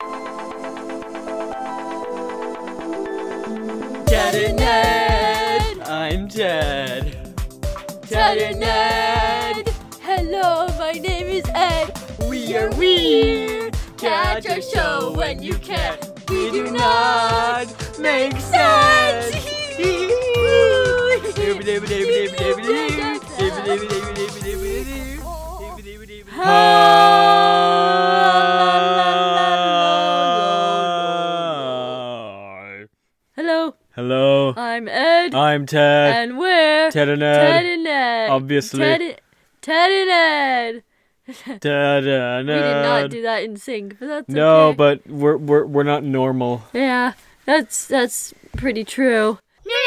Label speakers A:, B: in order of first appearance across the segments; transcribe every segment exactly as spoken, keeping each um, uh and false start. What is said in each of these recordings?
A: Ted and Ed! I'm Ted. Ted and Ed!
B: Hello, my name is Ed.
A: We are weird. Catch our show when you can. We do not make sense.
B: Hello.
A: Hello.
B: I'm Ed.
A: I'm Ted.
B: And we're
A: Ted and Ed.
B: Ted and Ed.
A: Obviously.
B: Ted, Ted and Ed.
A: Ted and Ed.
B: We did not do that in sync, but that's
A: no,
B: okay.
A: but we're we're we're not normal.
B: Yeah, that's that's pretty true.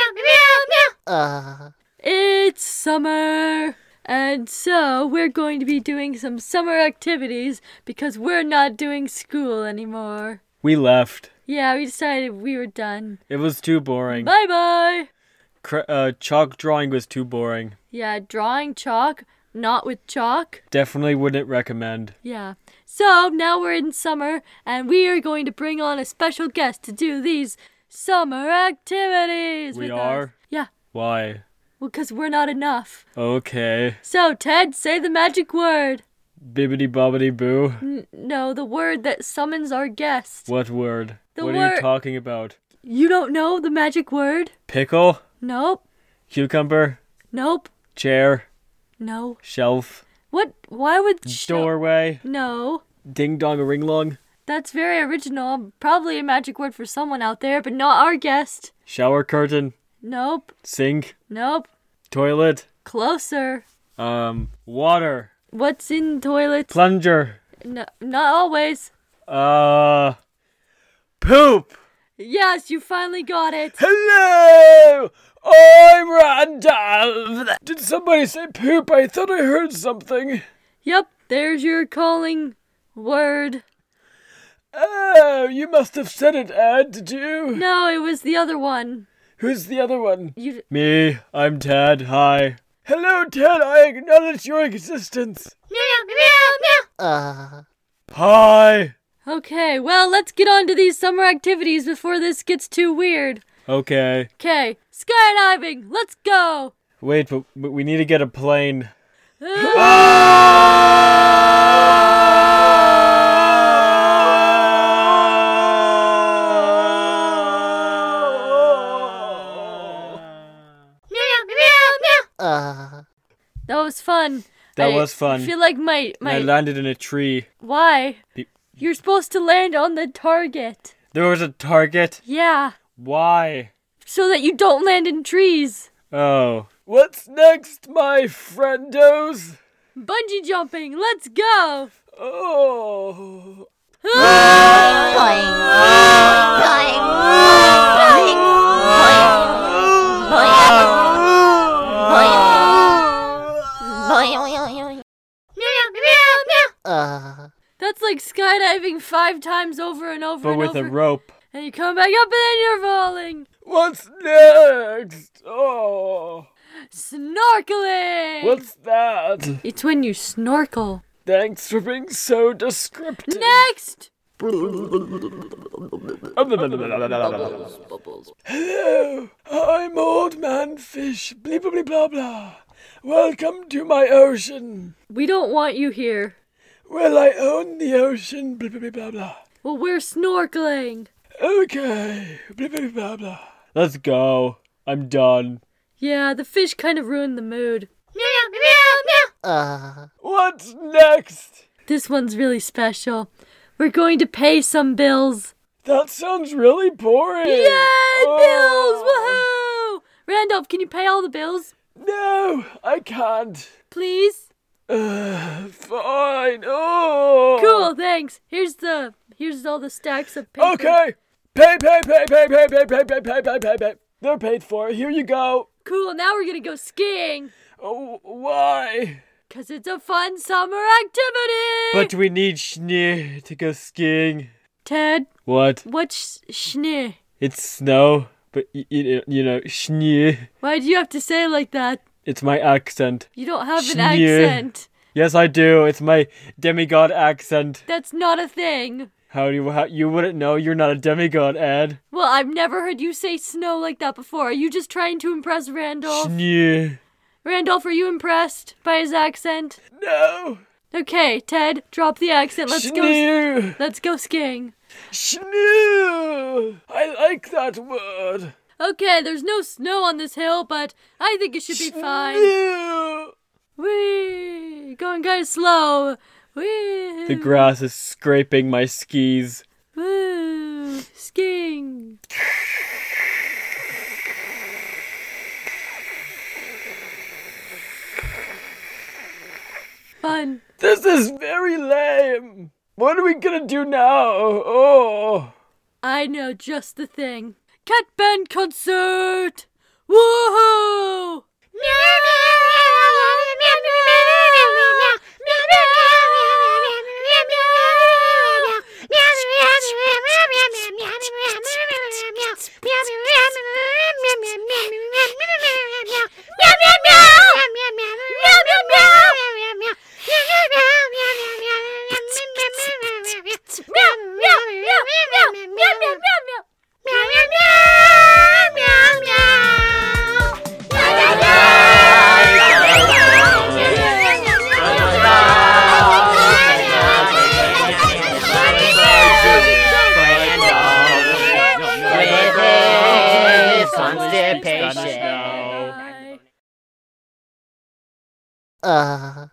C: Uh.
B: It's summer, and so we're going to be doing some summer activities because we're not doing school anymore.
A: We left.
B: Yeah, we decided we were done.
A: It was too boring.
B: Bye bye.
A: Cra- uh, chalk drawing was too boring.
B: Yeah, drawing chalk, not with chalk.
A: Definitely wouldn't recommend.
B: Yeah. So now we're in summer, and we are going to bring on a special guest to do these summer activities.
A: We
B: with
A: are?
B: us. Yeah.
A: Why?
B: Well, because we're not enough.
A: Okay.
B: So, Ted, say the magic word.
A: Bibbidi bobbidi boo.
B: N- no, the word that summons our guest.
A: What word?
B: The
A: what are
B: word-
A: you talking about?
B: You don't know the magic word?
A: Pickle?
B: Nope.
A: Cucumber?
B: Nope.
A: Chair?
B: No.
A: Shelf?
B: What? Why would... sh-
A: Doorway?
B: No.
A: Ding dong a ring long?
B: That's very original. Probably a magic word for someone out there, but not our guest.
A: Shower curtain?
B: Nope.
A: Sink?
B: Nope.
A: Toilet?
B: Closer.
A: Um, water?
B: What's in toilets?
A: Plunger?
B: No, not always.
A: Uh, poop!
B: Yes, you finally got it.
A: Hello! I'm Randolph! Did somebody say poop? I thought I heard something.
B: Yep, there's your calling word.
A: Oh, you must have said it, Ed, did you?
B: No, it was the other one.
A: Who's the other one?
B: You.
A: Me, I'm Ted, hi. Hello, Ted, I acknowledge your existence.
C: Uh.
A: Hi.
B: Okay, well, let's get on to these summer activities before this gets too weird.
A: Okay.
B: Okay, skydiving, let's go!
A: Wait, but, but we need to get a plane.
C: Uh.
B: That was fun.
A: That
B: I
A: was fun.
B: feel like my... my
A: I landed in a tree.
B: Why?
A: Be-
B: You're supposed to land on the target.
A: There was a target?
B: Yeah,
A: Why?
B: so that you don't land in trees.
A: Oh. What's next, my friendos?
B: Bungee jumping, let's go!
A: Oh.
C: Uh.
B: That's like skydiving five times over and over
A: But
B: and
A: with
B: over.
A: a rope.
B: And you come back up and then you're falling.
A: What's next? Oh.
B: Snorkeling!
A: What's that?
B: It's when you snorkel.
A: Thanks for being so descriptive.
B: Next!
A: Hello, I'm Old Man Fish. Blee blah blah blah blah. Welcome to my ocean.
B: We don't want you here.
A: Well, I own the ocean. Blah blah blah blah blah.
B: Well, we're snorkeling.
A: Okay. Blah blah blah blah. Let's go. I'm done.
B: Yeah, the fish kind of ruined the mood.
C: Uh.
A: What's next?
B: This one's really special. We're going to pay some bills.
A: That sounds really boring.
B: Yay,
A: Oh.
B: bills! Woohoo! Randolph, can you pay all the bills?
A: No, I can't.
B: Please?
A: Uh, fine. Oh.
B: Cool, thanks. Here's the here's all the stacks of paper.
A: Okay. Pay, pay, pay, pay, pay, pay, pay, pay, pay, pay, pay, pay. They're paid for. Here you go.
B: Cool, now we're gonna go skiing.
A: Oh, why?
B: Cause it's a fun summer activity!
A: But we need schnee to go skiing.
B: Ted,
A: What?
B: what's schnee?
A: It's snow, but y- y- you know, schnee.
B: Why do you have to say it like that?
A: It's my accent.
B: You don't have an
A: Schnee.
B: accent.
A: Yes, I do. It's my demigod accent.
B: That's not a thing.
A: How do you, how, you wouldn't know? You're not a demigod, Ed.
B: Well, I've never heard you say snow like that before. Are you just trying to impress Randolph?
A: Yeah.
B: Randolph, are you impressed by his accent?
A: No.
B: Okay, Ted, drop the accent. Let's go.
A: Schnee.
B: Let's go skiing.
A: Schnee. I like that word.
B: Okay, there's no snow on this hill, but I think it should be fine.
A: Schnee.
B: Whee! Going kind of slow. Whee!
A: The grass is scraping my skis.
B: Woo! Skiing. Fun.
A: This is very lame. What are we gonna do now? Oh.
B: I know just the thing. Cat band concert! Woohoo!
C: Uh.